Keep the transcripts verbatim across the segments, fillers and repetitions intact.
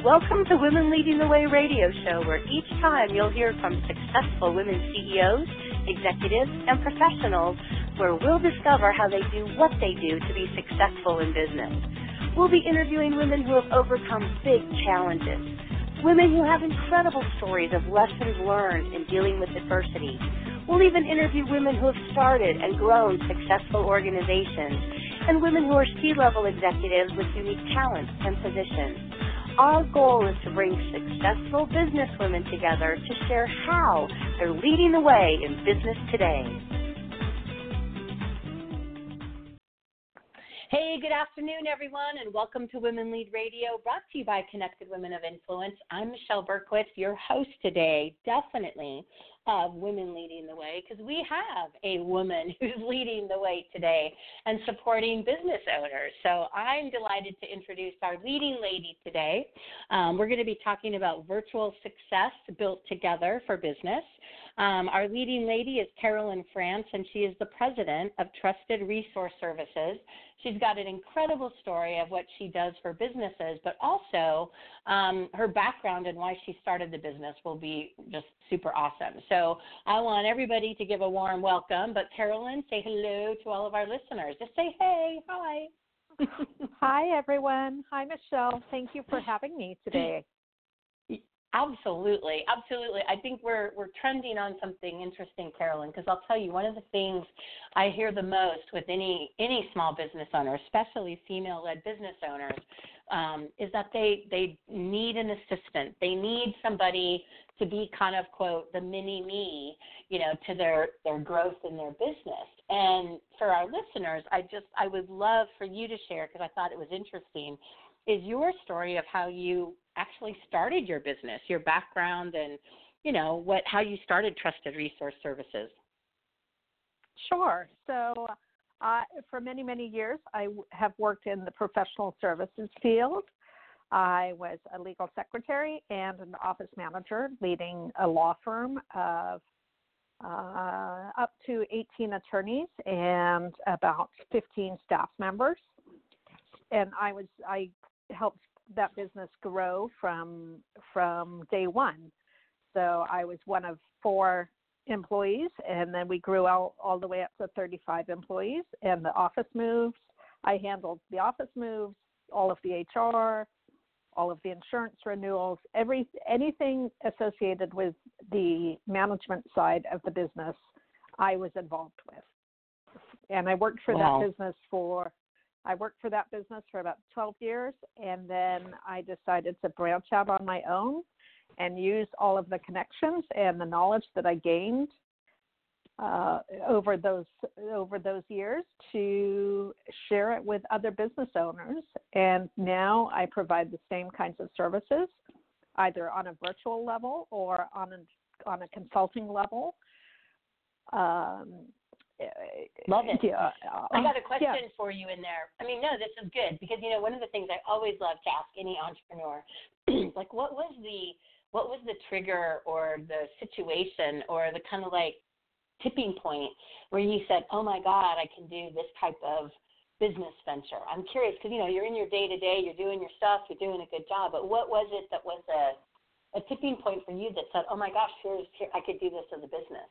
Welcome to Women Leading the Way radio show, where each time you'll hear from successful women C E Os, executives, and professionals, where we'll discover how they do what they do to be successful in business. We'll be interviewing women who have overcome big challenges, women who have incredible stories of lessons learned in dealing with adversity. We'll even interview women who have started and grown successful organizations, and women who are C-level executives with unique talents and positions. Our goal is to bring successful business women together to share how they're leading the way in business today. Hey, good afternoon, everyone, and welcome to Women Lead Radio, brought to you by Connected Women of Influence. I'm Michelle Berkowitz, your host today, definitely, of Women Leading the Way, because we have a woman who's leading the way today and supporting business owners. So I'm delighted to introduce our leading lady today. Um, we're going to be talking about virtual success built together for business. Um, our leading lady is Carolyn France, and she is the president of Trusted Resource Services. She's got an incredible story of what she does for businesses, but also um, her background and why she started the business will be just super awesome. So I want everybody to give a warm welcome, but Carolyn, say hello to all of our listeners. Just say, hey, hi. Hi, everyone. Hi, Michelle. Thank you for having me today. Absolutely, absolutely. I think we're we're trending on something interesting, Carolyn, because I'll tell you, one of the things I hear the most with any any small business owner, especially female-led business owners, um, is that they they need an assistant. They need somebody to be kind of, quote, the mini-me, you know, to their, their growth in their business. And for our listeners, I just I would love for you to share, because I thought it was interesting, is your story of how you actually started your business, your background, and, you know, what how you started Trusted Resource Services. Sure. So uh, for many, many years, I w- have worked in the professional services field. I was a legal secretary and an office manager leading a law firm of uh, up to eighteen attorneys and about fifteen staff members. And I was I helped that business grow from from day one. So I was one of four employees, and then we grew out all the way up to thirty-five employees. And the office moves, I handled the office moves, all of the H R, all of the insurance renewals, every anything associated with the management side of the business, I was involved with. And I worked for Wow. that business for I worked for that business for about twelve years, and then I decided to branch out on my own and use all of the connections and the knowledge that I gained uh, over those over those years to share it with other business owners. And now I provide the same kinds of services, either on a virtual level or on a, on a consulting level. Um, Love it. Yeah. I got a question yeah. for you in there. I mean, no, this is good because, you know, one of the things I always love to ask any entrepreneur, like what was the what was the trigger or the situation or the kind of like tipping point where you said, oh, my God, I can do this type of business venture? I'm curious because, you know, you're in your day-to-day, you're doing your stuff, you're doing a good job, but what was it that was a, a tipping point for you that said, oh, my gosh, here's, here, I could do this as a business?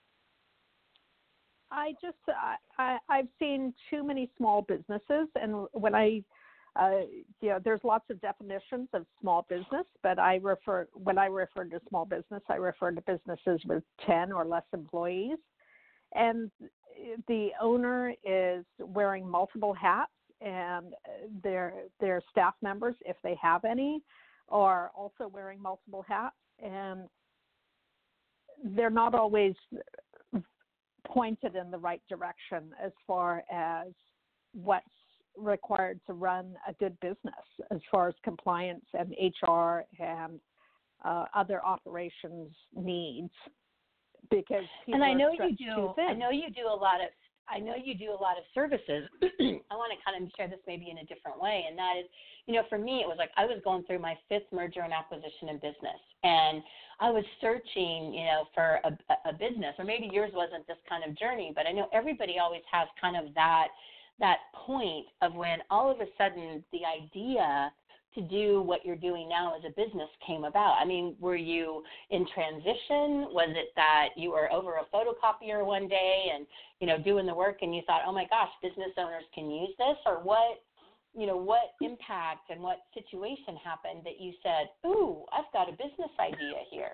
I just, I, I've seen too many small businesses, and when I, uh, you know, there's lots of definitions of small business, but I refer, when I refer to small business, I refer to businesses with ten or less employees, and the owner is wearing multiple hats, and their, their staff members, if they have any, are also wearing multiple hats, and they're not always pointed in the right direction as far as what's required to run a good business as far as compliance and H R and uh, other operations needs. Because people and I know are you do. too thin. I know you do a lot of. I know you do a lot of services. I want to kind of share this maybe in a different way, and that is, you know, for me, it was like I was going through my fifth merger and acquisition in business, and I was searching, you know, for a, a business, or maybe yours wasn't this kind of journey, but I know everybody always has kind of that that point of when all of a sudden the idea to do what you're doing now as a business came about? I mean, were you in transition? Was it that you were over a photocopier one day and, you know, doing the work and you thought, oh my gosh, business owners can use this? Or what, you know, what impact and what situation happened that you said, ooh, I've got a business idea here?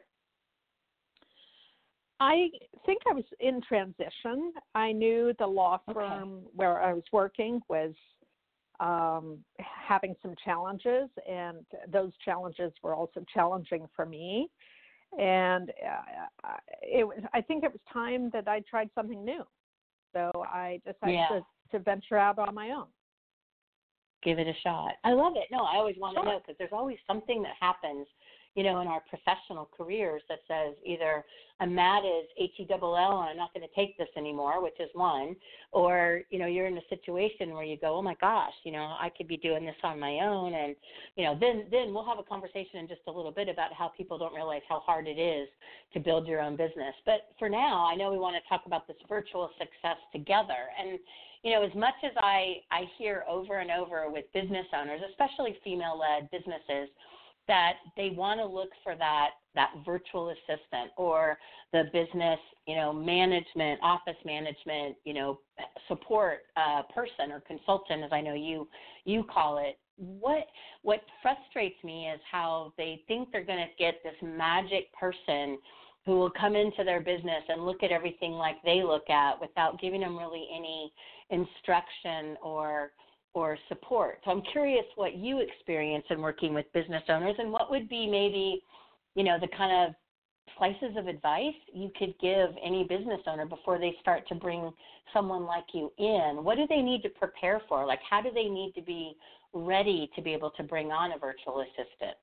I think I was in transition. I knew the law firm okay. where I was working was um, having some challenges, and those challenges were also challenging for me. And uh, it was, I think it was time that I tried something new. So I decided yeah. to, to venture out on my own. Give it a shot. I love it. No, I always want sure. to know, because there's always something that happens, you know, in our professional careers that says either I'm mad as H E L L and I'm not going to take this anymore, which is one, or, you know, you're in a situation where you go, oh my gosh, you know, I could be doing this on my own. And, you know, then, then we'll have a conversation in just a little bit about how people don't realize how hard it is to build your own business. But for now, I know we want to talk about this virtual success together. And, you know, as much as I, I hear over and over with business owners, especially female-led businesses, that they want to look for that that virtual assistant or the business, you know, management, office management, you know, support uh, person or consultant, as I know you you call it. What what frustrates me is how they think they're going to get this magic person who will come into their business and look at everything like they look at without giving them really any instruction or or support. So I'm curious what you experience in working with business owners, and what would be maybe, you know, the kind of slices of advice you could give any business owner before they start to bring someone like you in. What do they need to prepare for? Like, how do they need to be ready to be able to bring on a virtual assistant?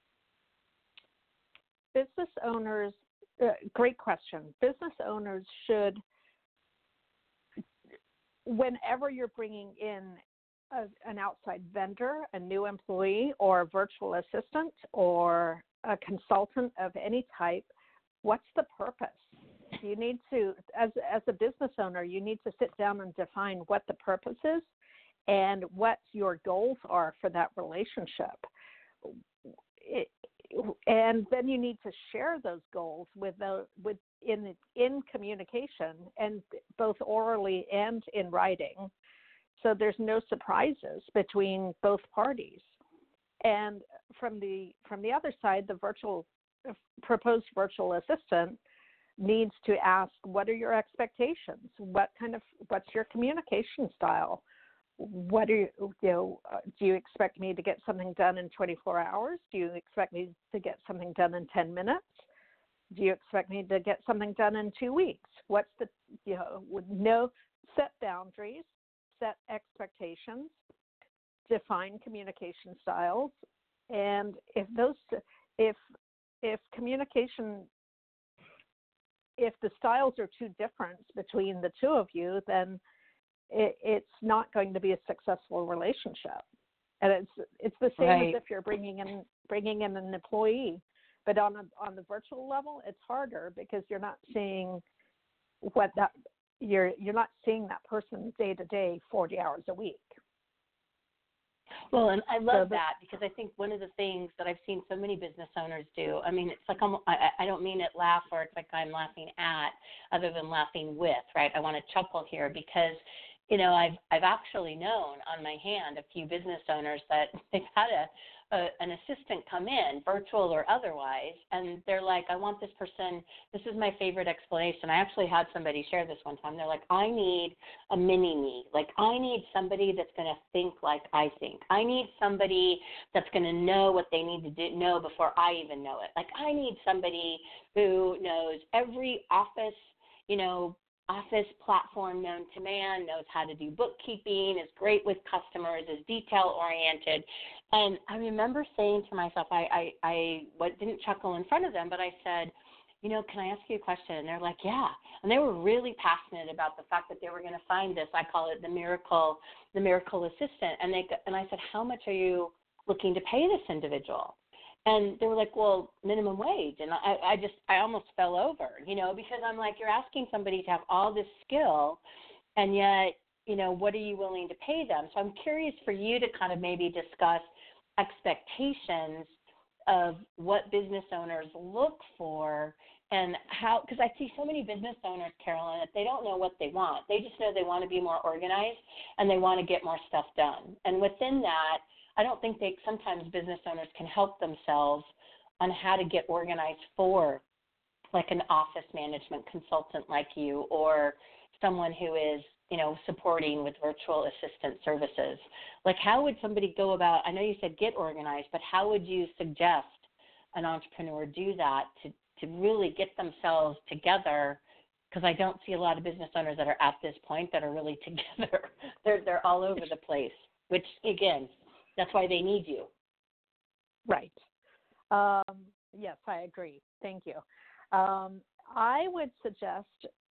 Business owners, uh, great question. Business owners should, whenever you're bringing in A, an outside vendor, a new employee, or a virtual assistant, or a consultant of any type, what's the purpose? You need to, as as a business owner, you need to sit down and define what the purpose is and what your goals are for that relationship. It, and then you need to share those goals with the with in in communication, and both orally and in writing, so there's no surprises between both parties. And from the from the other side, the virtual proposed virtual assistant needs to ask, what are your expectations? What kind of what's your communication style? What are you, you know, uh, do you expect me to get something done in twenty-four hours? Do you expect me to get something done in ten minutes? Do you expect me to get something done in two weeks? What's the, you know, with no set boundaries, set expectations, define communication styles, and if those, if if communication, if the styles are too different between the two of you, then it, it's not going to be a successful relationship. And it's it's the same right. as if you're bringing in bringing in an employee, but on a, on the virtual level, it's harder because you're not seeing what that you're you're not seeing that person day to day, forty hours a week. Well, and I love so the, that, because I think one of the things that I've seen so many business owners do, I mean, it's like I'm, I, I don't mean it laugh or it's like I'm laughing at, other than laughing with, right? I want to chuckle here because, you know, I've I've actually known on my hand a few business owners that they've had a, a an assistant come in, virtual or otherwise, and they're like, I want this person, this is my favorite explanation. I actually had somebody share this one time. They're like, I need a mini-me. Like, I need somebody that's going to think like I think. I need somebody that's going to know what they need to do, know before I even know it. Like, I need somebody who knows every office, you know, office platform known to man, knows how to do bookkeeping, is great with customers, is detail-oriented. And I remember saying to myself, I, I, I what, didn't chuckle in front of them, but I said, you know, can I ask you a question? And they're like, yeah. And they were really passionate about the fact that they were going to find this, I call it the miracle, the miracle assistant. And they and I said, how much are you looking to pay this individual? And they were like, well, minimum wage. And I, I just, I almost fell over, you know, because I'm like, you're asking somebody to have all this skill, and yet, you know, what are you willing to pay them? So I'm curious for you to kind of maybe discuss expectations of what business owners look for and how, because I see so many business owners, Carolyn, that they don't know what they want. They just know they want to be more organized and they want to get more stuff done. And within that, I don't think they, sometimes business owners can help themselves on how to get organized for like an office management consultant like you, or someone who is, you know, supporting with virtual assistant services. Like, how would somebody go about, I know you said get organized, but how would you suggest an entrepreneur do that to, to really get themselves together? Because I don't see a lot of business owners that are at this point that are really together. They're, they're all over the place, which, again, that's why they need you. Right. Um, yes, I agree. Thank you. Um, I would suggest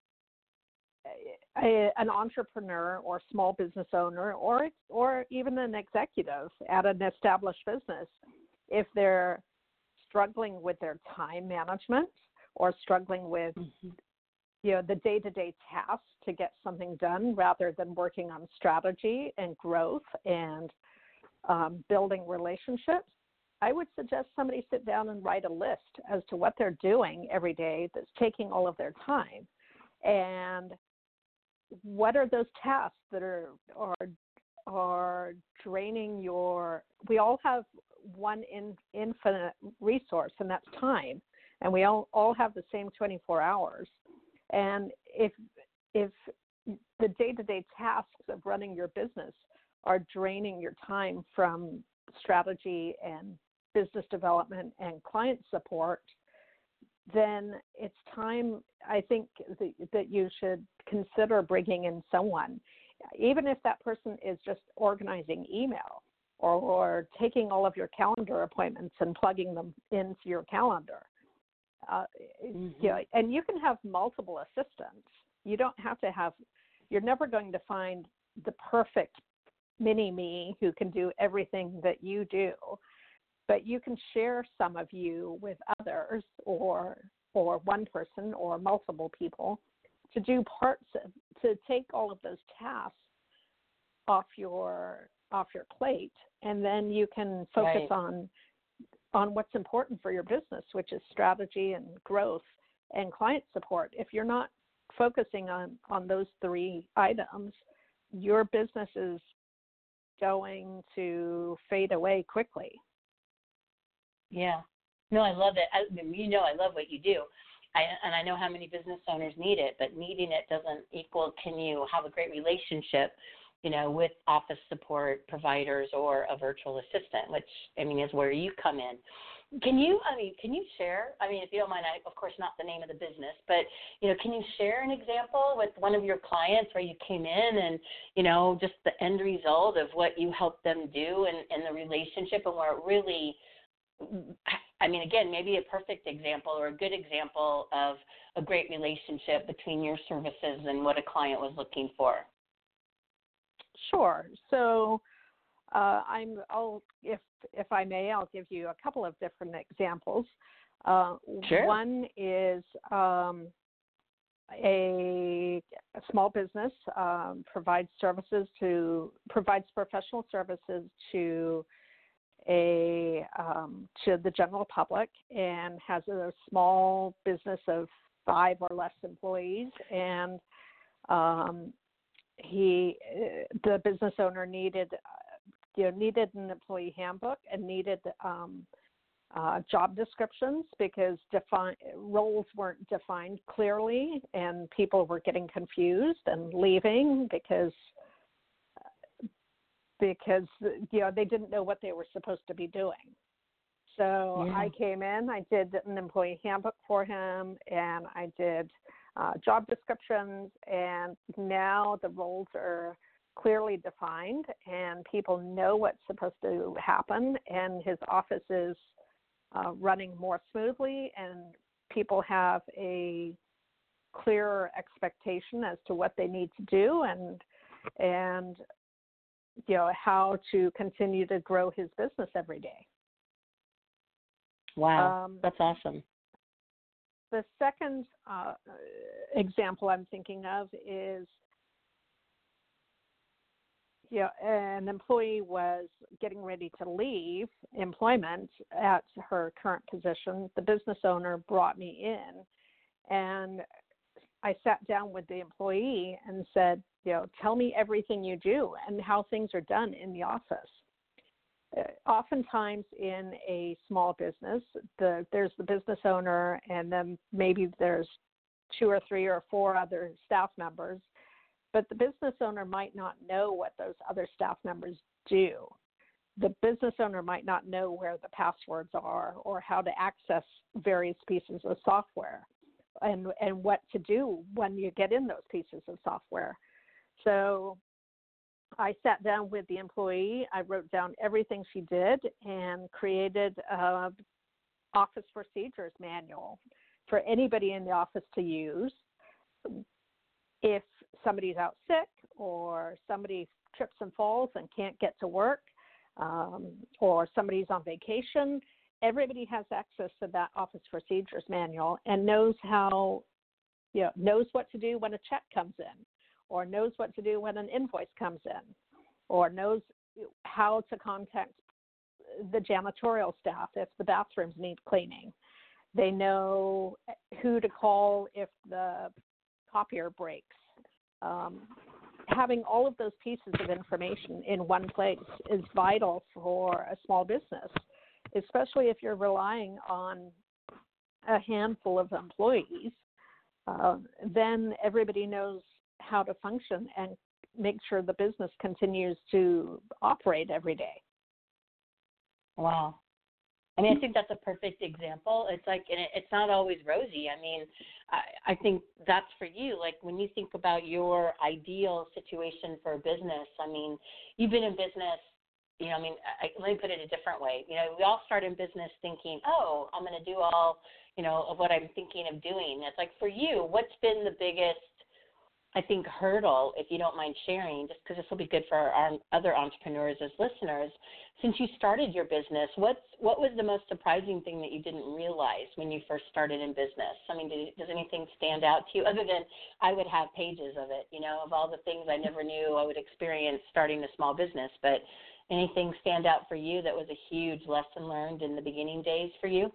a, an entrepreneur or small business owner or or even an executive at an established business, if they're struggling with their time management or struggling with mm-hmm. you know, the day-to-day tasks to get something done rather than working on strategy and growth and um, building relationships, I would suggest somebody sit down and write a list as to what they're doing every day that's taking all of their time. And what are those tasks that are are, are draining your, we all have one in, infinite resource, and that's time. And we all, all have the same twenty-four hours. And if if the day-to-day tasks of running your business are draining your time from strategy and business development and client support, then it's time, I think, that, that you should consider bringing in someone, even if that person is just organizing email or, or taking all of your calendar appointments and plugging them into your calendar. Uh, mm-hmm. you know, and you can have multiple assistants. You don't have to have, you're never going to find the perfect mini-me who can do everything that you do. But you can share some of you with others, or or one person or multiple people, to do parts of, to take all of those tasks off your off your plate, and then you can focus right. on on what's important for your business, which is strategy and growth and client support. If you're not focusing on on those three items, your business is going to fade away quickly. Yeah. No, I love it. I, you know, I love what you do. I, and I know how many business owners need it, but needing it doesn't equal can you have a great relationship, you know, with office support providers or a virtual assistant, which, I mean, is where you come in. Can you, I mean, can you share, I mean, if you don't mind, I, of course, not the name of the business, but, you know, can you share an example with one of your clients where you came in and, you know, just the end result of what you helped them do and, and the relationship and where it really, I mean, again, maybe a perfect example or a good example of a great relationship between your services and what a client was looking for? Sure. So uh, I'm, I'll, if if I may, I'll give you a couple of different examples. Uh, sure. One is um, a, a small business um, provides services to provides professional services to a um, to the general public, and has a small business of five or less employees, and um, he the business owner needed you know needed an employee handbook and needed um, uh, job descriptions because defi- roles weren't defined clearly, and people were getting confused and leaving because because you know they didn't know what they were supposed to be doing. So yeah. I came in, I did an employee handbook for him, and I did uh, job descriptions, and now the roles are clearly defined, and people know what's supposed to happen, and his office is uh, running more smoothly, and people have a clearer expectation as to what they need to do, and and you know how to continue to grow his business every day. Wow, um, that's awesome. The second uh, example I'm thinking of is you know, an employee was getting ready to leave employment at her current position, the business owner brought me in, and I sat down with the employee and said, you know, tell me everything you do and how things are done in the office. Uh, oftentimes in a small business, the, there's the business owner, and then maybe there's two or three or four other staff members, but the business owner might not know what those other staff members do. The business owner might not know where the passwords are or how to access various pieces of software and, and what to do when you get in those pieces of software. So I sat down with the employee, I wrote down everything she did and created an office procedures manual for anybody in the office to use. If somebody's out sick or somebody trips and falls and can't get to work, um, or somebody's on vacation, everybody has access to that office procedures manual and knows how, you know, knows what to do when a check comes in, or knows what to do when an invoice comes in, or knows how to contact the janitorial staff if the bathrooms need cleaning. They know who to call if the copier breaks. Um, having all of those pieces of information in one place is vital for a small business, especially if you're relying on a handful of employees. Uh, then everybody knows how to function and make sure the business continues to operate every day. Wow. I mean, I think that's a perfect example. It's like, and it, it's not always rosy. I mean, I, I think that's for you. Like when you think about your ideal situation for a business, I mean, you've been in business, you know, I mean, I, let me put it a different way. You know, we all start in business thinking, oh, I'm going to do all, you know, of what I'm thinking of doing. It's like for you, what's been the biggest, I think, hurdle, if you don't mind sharing, just because this will be good for our other entrepreneurs as listeners. Since you started your business, what's, what was the most surprising thing that you didn't realize when you first started in business? I mean, did, does anything stand out to you other than I would have pages of it, you know, of all the things I never knew I would experience starting a small business, but anything stand out for you that was a huge lesson learned in the beginning days for you?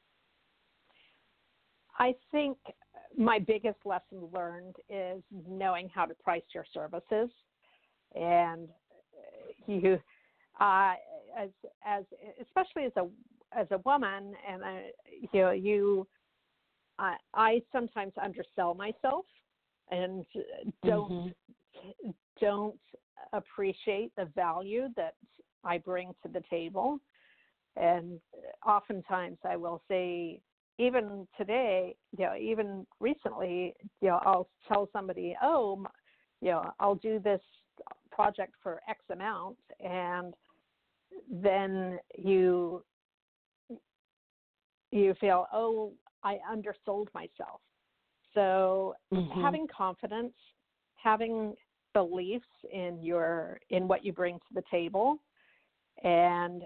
I think my biggest lesson learned is knowing how to price your services. And you, uh, as as especially as a as a woman, and uh, you know, you, uh, I sometimes undersell myself and don't mm-hmm. don't appreciate the value that I bring to the table. And oftentimes I will say, even today, you know, even recently, you know, I'll tell somebody, oh, you know, I'll do this project for X amount, and then you you feel, oh, I undersold myself. So mm-hmm. having confidence, having beliefs in your in what you bring to the table, and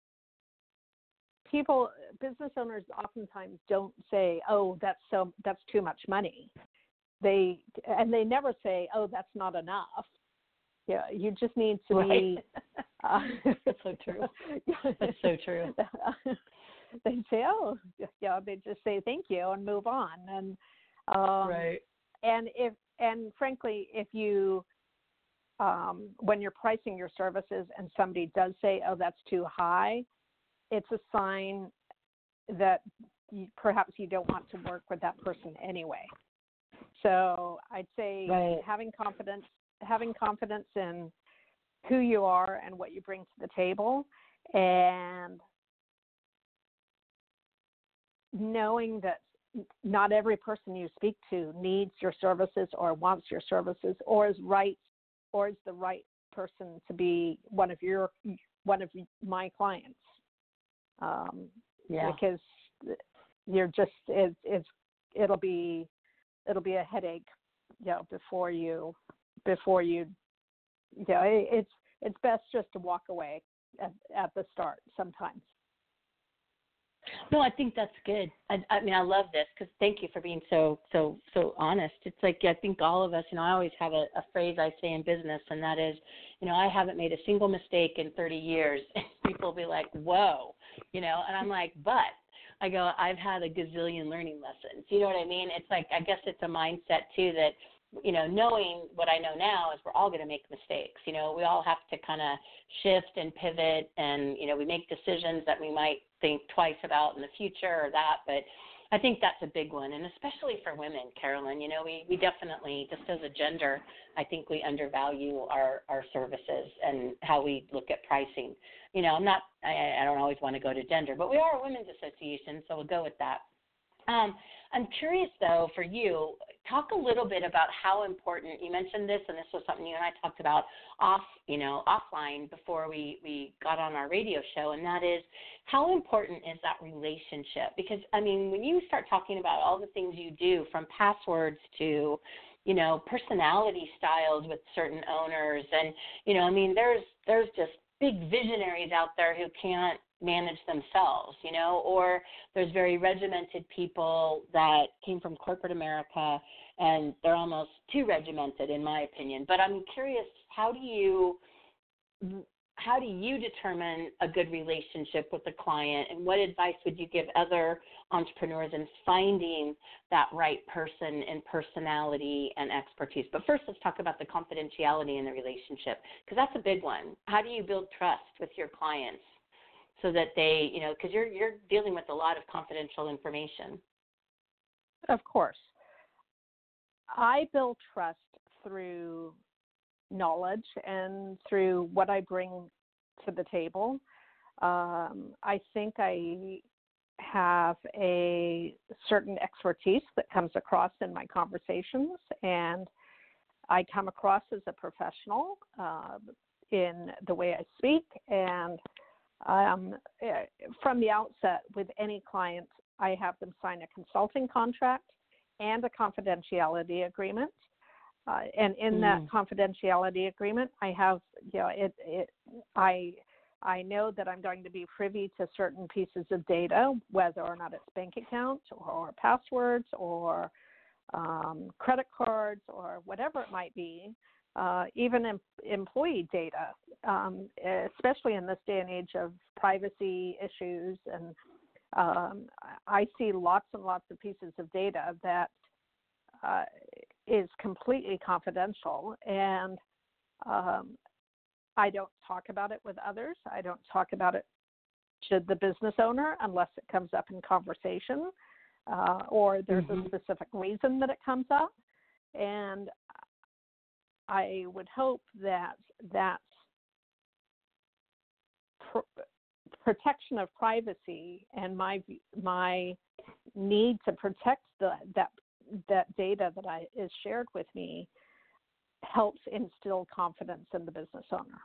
people, business owners oftentimes don't say, oh, that's so that's too much money. They and they never say, oh, that's not enough. Yeah, you just need to right. be. Uh, that's so true. That's so true. They say, oh, yeah. They just say thank you and move on. And um, right. And if and frankly, if you um, when you're pricing your services and somebody does say, oh, that's too high, it's a sign that you, perhaps you don't want to work with that person anyway. So I'd say right. having confidence, having confidence in who you are and what you bring to the table, and knowing that not every person you speak to needs your services or wants your services or is right or is the right person to be one of your one of my clients. Um, yeah. Because you're just it, it's it'll be it'll be a headache, you know, before you before you you know, it, it's it's best just to walk away at, at the start sometimes. No, I think that's good. I, I mean, I love this because thank you for being so so so honest. It's like I think all of us, you know, I always have a, a phrase I say in business, and that is, you know, I haven't made a single mistake in thirty years. And people will be like, whoa, you know, and I'm like, but I go, I've had a gazillion learning lessons. You know what I mean? It's like I guess it's a mindset too that, you know, knowing what I know now is we're all going to make mistakes. You know, we all have to kind of shift and pivot, and, you know, we make decisions that we might think twice about in the future or that. But I think that's a big one, and especially for women, Carolyn. You know, we, we definitely, just as a gender, I think we undervalue our, our services and how we look at pricing. You know, I'm not, I, I don't always want to go to gender, but we are a women's association, so we'll go with that. Um, I'm curious, though, for you, talk a little bit about how important, you mentioned this, and this was something you and I talked about off, you know, offline before we, we got on our radio show, and that is how important is that relationship? Because, I mean, when you start talking about all the things you do, from passwords to, you know, personality styles with certain owners, and, you know, I mean, there's there's just big visionaries out there who can't manage themselves, you know, or there's very regimented people that came from corporate America and they're almost too regimented, in my opinion. But I'm curious, how do you how do you determine a good relationship with a client, and what advice would you give other entrepreneurs in finding that right person and personality and expertise? But first, let's talk about the confidentiality in the relationship, because that's a big one. How do you build trust with your clients so that they, you know, because you're you're dealing with a lot of confidential information? Of course. I build trust through knowledge and through what I bring to the table. Um, I think I have a certain expertise that comes across in my conversations, and I come across as a professional uh, in the way I speak. And um, from the outset, with any client, I have them sign a consulting contract and a confidentiality agreement. Uh, and in mm. that confidentiality agreement, I have, you know, it, it, I, I know that I'm going to be privy to certain pieces of data, whether or not it's bank accounts or passwords or um, credit cards or whatever it might be, uh, even em- employee data, um, especially in this day and age of privacy issues. And um, I see lots and lots of pieces of data that uh, is completely confidential, and um, I don't talk about it with others. I don't talk about it to the business owner unless it comes up in conversation uh, or there's mm-hmm. a specific reason that it comes up. And I would hope that that pr- protection of privacy and my my need to protect the, that that data that I is shared with me helps instill confidence in the business owner.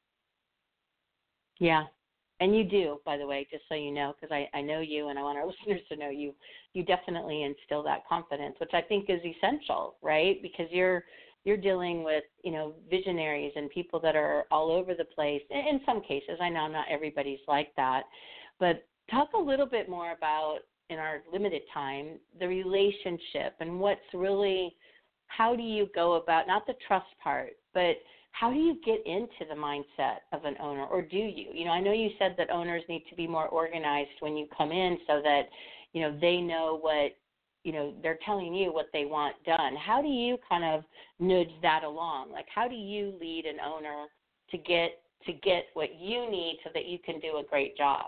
Yeah, and you do, by the way, just so you know, because I, I know you and I want our listeners to know you. You definitely instill that confidence, which I think is essential, right? Because you're you're dealing with, you know, visionaries and people that are all over the place. In some cases, I know not everybody's like that, but talk a little bit more about, in our limited time, the relationship and what's really, how do you go about, not the trust part, but how do you get into the mindset of an owner, or do you? You know, I know you said that owners need to be more organized when you come in so that, you know, they know what, you know, they're telling you what they want done. How do you kind of nudge that along? Like, how do you lead an owner to get to get what you need so that you can do a great job?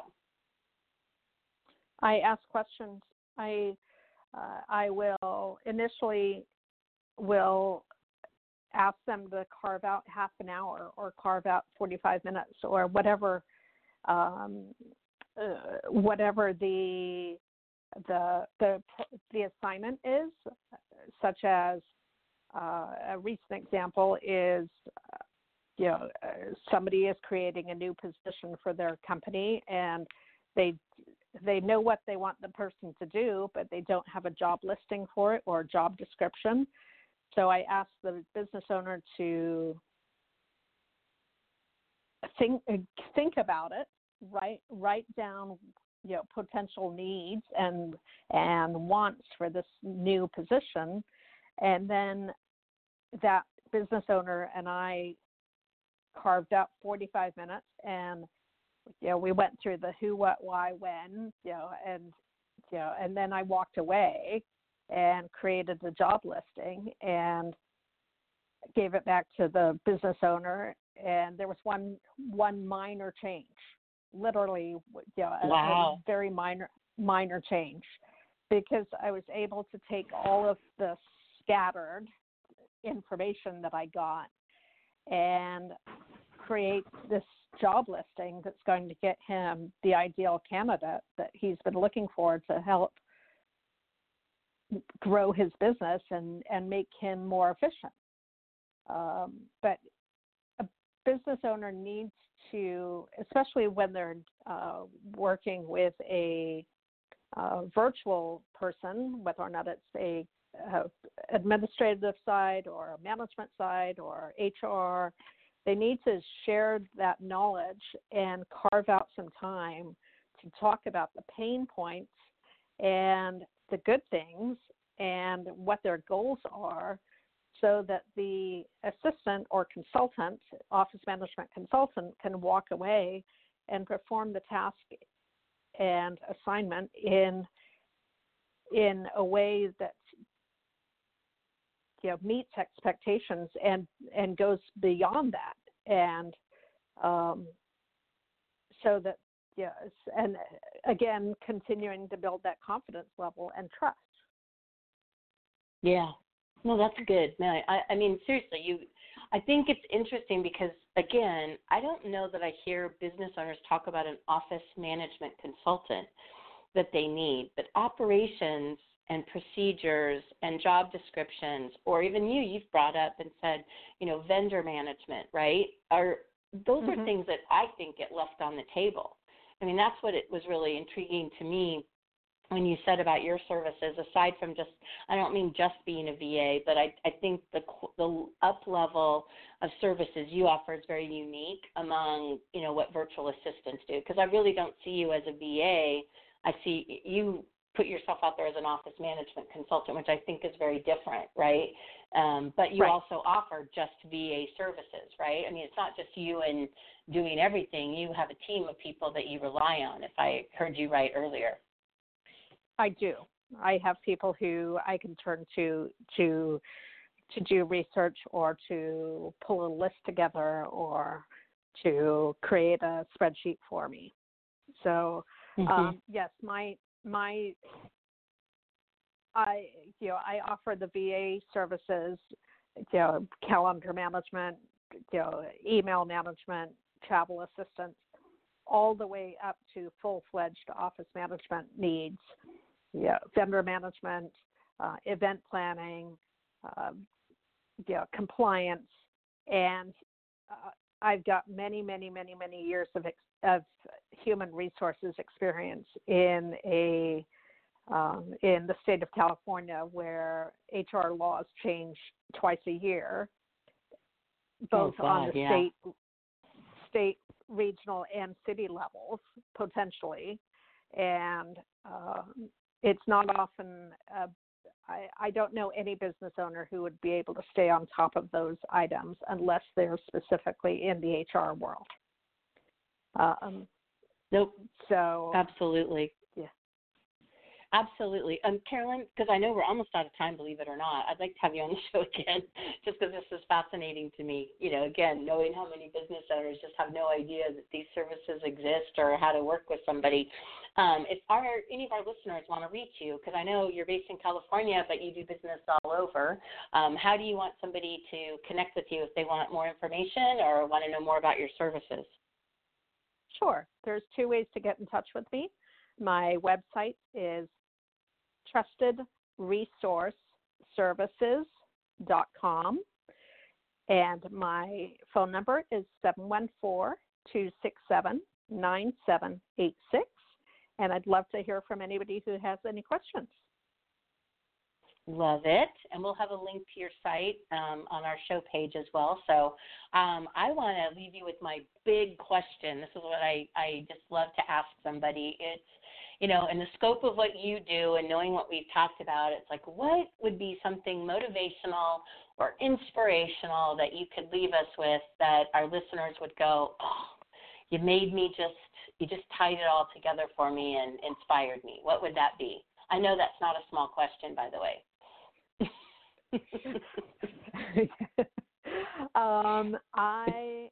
I ask questions. I uh, I will initially will ask them to carve out half an hour or carve out forty-five minutes or whatever um, uh, whatever the the the the assignment is. Such as uh, a recent example is, uh, you know, uh, somebody is creating a new position for their company, and they they know what they want the person to do, but they don't have a job listing for it or a job description. So I asked the business owner to think think about it, write write down you know, potential needs and and wants for this new position, and then that business owner and I carved out forty-five minutes, and you know, we went through the who, what, why, when, you know, and you know, and then I walked away and created the job listing and gave it back to the business owner, and there was one one minor change, literally, you know, wow. a, a very minor minor change, because I was able to take all of the scattered information that I got and create this job listing that's going to get him the ideal candidate that he's been looking for to help grow his business and, and make him more efficient. Um, but a business owner needs to, especially when they're uh, working with a uh, virtual person, whether or not it's a uh, administrative side or a management side or H R, they need to share that knowledge and carve out some time to talk about the pain points and the good things and what their goals are, so that the assistant or consultant, office management consultant, can walk away and perform the task and assignment in in a way that, you know, meets expectations and and goes beyond that, and um, so that yes, and again, continuing to build that confidence level and trust. Yeah. No, that's good. No, I, I mean, seriously, you, I think it's interesting because, again, I don't know that I hear business owners talk about an office management consultant that they need, but operations and procedures and job descriptions, or even you, you've brought up and said, you know, vendor management, right? Are those mm-hmm. are things that I think get left on the table. I mean, that's what it was really intriguing to me when you said about your services, aside from just, I don't mean just being a V A, but I, I think the the up level of services you offer is very unique among, you know, what virtual assistants do. Because I really don't see you as a V A. I see you put yourself out there as an office management consultant, which I think is very different, right? Um, but you right. also offer just V A services, right? I mean, it's not just you and doing everything. You have a team of people that you rely on, if I heard you right earlier. I do. I have people who I can turn to to to do research or to pull a list together or to create a spreadsheet for me. So mm-hmm. um, yes, my my I you know I offer the V A services, you know, calendar management, you know, email management, travel assistance, all the way up to full-fledged office management needs. Yeah, vendor management, uh, event planning, uh, yeah, compliance, and uh, I've got many, many, many, many years of ex- of human resources experience in a um, in the state of California, where H R laws change twice a year, both oh, God, on the yeah. state, state, regional, and city levels potentially, and um, it's not often, uh, I, I don't know any business owner who would be able to stay on top of those items unless they're specifically in the H R world. Um, nope. So absolutely. Yeah. Absolutely. Um, Carolyn, because I know we're almost out of time, believe it or not, I'd like to have you on the show again, just because this is fascinating to me. You know, again, knowing how many business owners just have no idea that these services exist or how to work with somebody. Um, if our, any of our listeners want to reach you, because I know you're based in California, but you do business all over, um, how do you want somebody to connect with you if they want more information or want to know more about your services? Sure. There's two ways to get in touch with me. My website is trusted resource services dot com, and my phone number is seven one four, two six seven, nine seven eight six, and I'd love to hear from anybody who has any questions. Love it. And we'll have a link to your site um, on our show page as well. So um, I want to leave you with my big question. This is what I, I just love to ask somebody. It's, you know, in the scope of what you do and knowing what we've talked about, it's like, what would be something motivational or inspirational that you could leave us with that our listeners would go, oh, you made me just, you just tied it all together for me and inspired me. What would that be? I know that's not a small question, by the way. um, I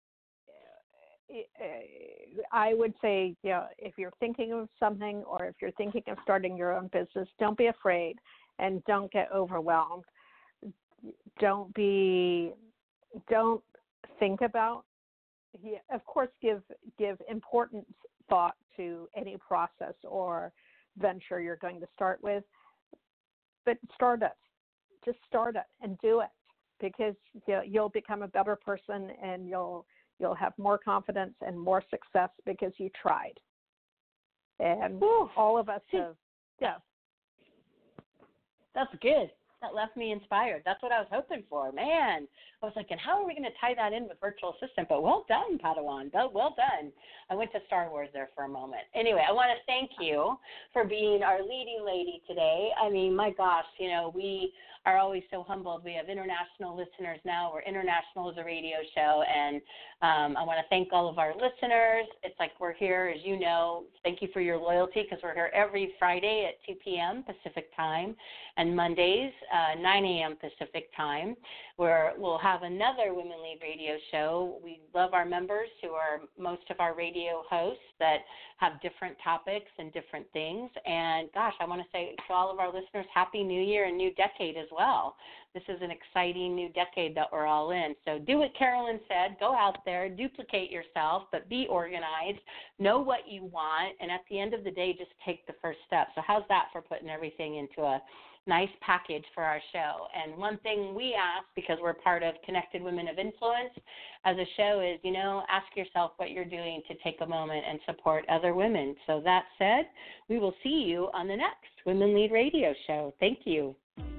I would say, you know, if you're thinking of something or if you're thinking of starting your own business, don't be afraid and don't get overwhelmed. Don't be, don't think about, yeah, of course, give give important thought to any process or venture you're going to start with, but start it. Just start it and do it, because you know, you'll become a better person and you'll you'll have more confidence and more success because you tried. And Ooh, all of us have, yeah. That's good. That left me inspired. That's what I was hoping for. Man, I was like, and how are we going to tie that in with virtual assistant? But well done, Padawan. Well done. I went to Star Wars there for a moment. Anyway, I want to thank you for being our leading lady today. I mean, my gosh, you know, we are always so humbled. We have international listeners now. We're international as a radio show, and um, I want to thank all of our listeners. It's like we're here, as you know. Thank you for your loyalty, because we're here every Friday at two p.m. Pacific time and Mondays, uh, nine a.m. Pacific time, where we'll have another Women Lead radio show. We love our members, who are most of our radio hosts, that have different topics and different things. And gosh, I want to say to all of our listeners, Happy New Year and New Decade as well. This is an exciting new decade that we're all in. So do what Carolyn said. Go out there, duplicate yourself, but be organized. Know what you want, and at the end of the day, just take the first step. So how's that for putting everything into a nice package for our show? And one thing we ask, because we're part of Connected Women of Influence as a show, is, you know, ask yourself what you're doing to take a moment and support other women. So that said, we will see you on the next Women Lead Radio show. Thank you.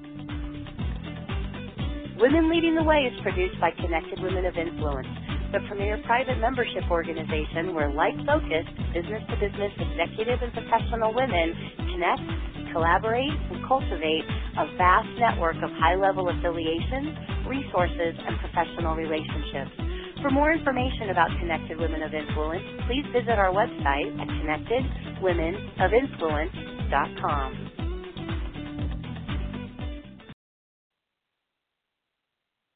Women Leading the Way is produced by Connected Women of Influence, the premier private membership organization where like-focused, business-to-business executive and professional women connect, collaborate, and cultivate a vast network of high-level affiliations, resources, and professional relationships. For more information about Connected Women of Influence, please visit our website at connected women of influence dot com.